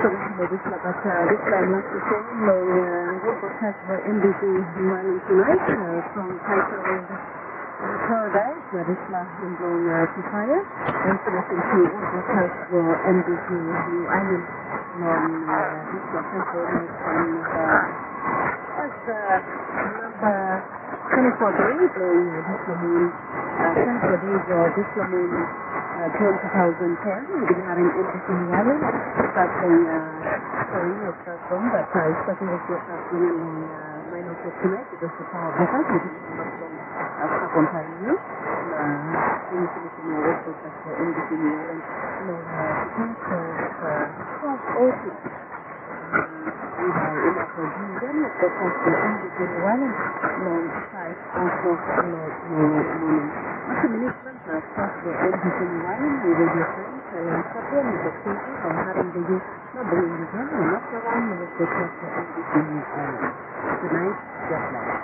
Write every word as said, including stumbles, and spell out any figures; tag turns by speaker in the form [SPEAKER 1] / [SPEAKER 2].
[SPEAKER 1] this but uh, this time last to say no good broadcast for M B C morning tonight uh, from titled Paradise, where this last in blowing uh, to fire, and so listen to good broadcast for M B C New Island on uh, this broadcast for from uh, as uh, number twenty-four days blowing uh, this moon, uh, twenty-four days or this moon uh, twenty ten, we'll be having M B C New Island starting uh, sorry, it's not from, but uh, starting with your starting in uh, nine o'clock tonight because the power broadcast will be not from uh, accompanying you. Uh, in the New York broadcast for M B C New Island, no, uh, because of uh, twelve oh six. We have in our provision of the cost of M B C New Island, long five o'clock morning. After management of cost for M B C New Island, we will be friends and support the station on having the youth not bringing the game and not around with the cost for M B C New Island. Tonight, just like.